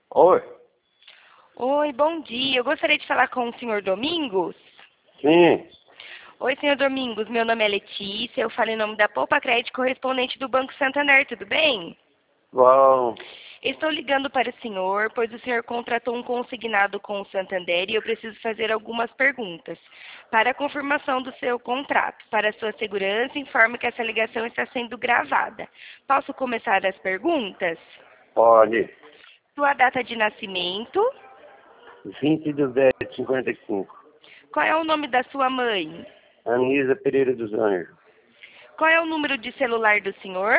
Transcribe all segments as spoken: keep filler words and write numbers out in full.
Oi, Oi, bom dia. Eu gostaria de falar com o senhor Domingos. sim, Oi, senhor Domingos. Meu nome é Letícia. Eu falo em nome da Poupa Crédito, correspondente do Banco Santander. Tudo bem? bom, Estou ligando para o senhor, pois o senhor contratou um consignado com o Santander e eu preciso fazer algumas perguntas. Para a confirmação do seu contrato, para sua segurança, informe que essa ligação está sendo gravada. Posso começar as perguntas? pode. Sua data de nascimento? vinte de dez de cinquenta e cinco. Qual é o nome da sua mãe? Anisa Pereira dos Anjos. Qual é o número de celular do senhor?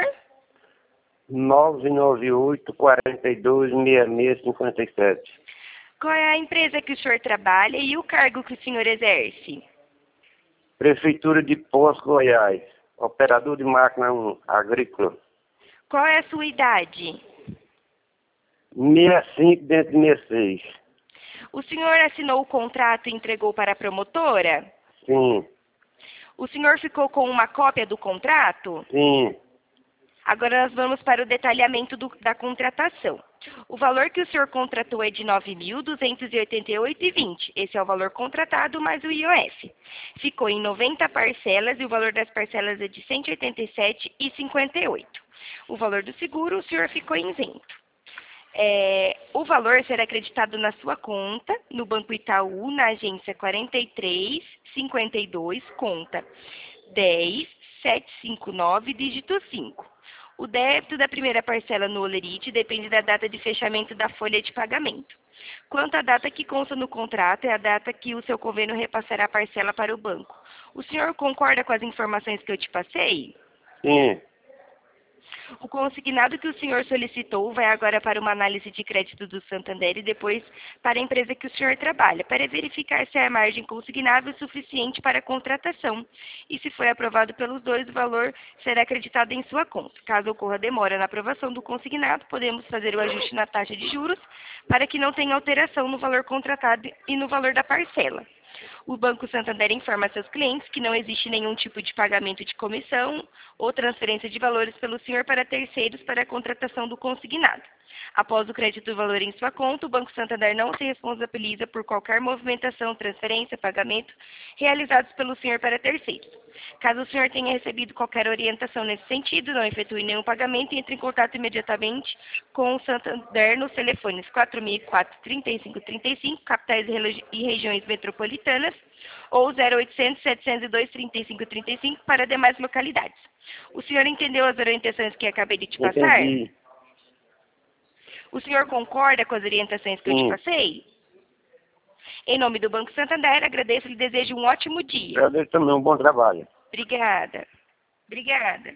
nove nove oito, quatro dois, seis seis cinco sete. Qual é a empresa que o senhor trabalha e o cargo que o senhor exerce? Prefeitura de Poços, Goiás. Operador de máquina um, agrícola. Qual é a sua idade? sessenta e cinco dentro de sessenta e seis. O senhor assinou o contrato e entregou para a promotora? Sim, O senhor ficou com uma cópia do contrato? sim, Agora nós vamos para o detalhamento do- da contratação. O valor que o senhor contratou é de nove mil duzentos e oitenta e oito reais e vinte centavos. Esse é o valor contratado mais o I O F. Ficou em noventa parcelas e o valor das parcelas é de cento e oitenta e sete reais e cinquenta e oito centavos. O valor do seguro o senhor ficou isento. É, o valor será acreditado na sua conta, no Banco Itaú, na agência quarenta e três, cinquenta e dois, conta dez, setecentos e cinquenta e nove, dígito cinco. O débito da primeira parcela no Olerite depende da data de fechamento da folha de pagamento. Quanto à data que consta no contrato, é a data que o seu convênio repassará a parcela para o banco. O senhor concorda com as informações que eu te passei? sim. O consignado que o senhor solicitou vai agora para uma análise de crédito do Santander e depois para a empresa que o senhor trabalha, para verificar se a margem consignável é suficiente para a contratação. E se for aprovado pelos dois, o valor será acreditado em sua conta. Caso ocorra demora na aprovação do consignado, podemos fazer o ajuste na taxa de juros para que não tenha alteração no valor contratado e no valor da parcela. O Banco Santander informa a seus clientes que não existe nenhum tipo de pagamento de comissão ou transferência de valores pelo senhor para terceiros para a contratação do consignado. Após o crédito do valor em sua conta, o Banco Santander não se responsabiliza por qualquer movimentação, transferência, pagamento realizados pelo senhor para terceiros. Caso o senhor tenha recebido qualquer orientação nesse sentido, não efetue nenhum pagamento e entre em contato imediatamente com o Santander nos telefones quatro mil e quatro, trinta e cinco trinta e cinco, capitais e relo- e regiões metropolitanas, ou zero oitocentos, setecentos e dois, trinta e cinco trinta e cinco para demais localidades. O senhor entendeu as orientações que acabei de te passar? Entendi. O senhor concorda com as orientações que eu te Sim. passei? Em nome do Banco Santander, agradeço e lhe desejo um ótimo dia. Agradeço também, um bom trabalho. Obrigada. Obrigada.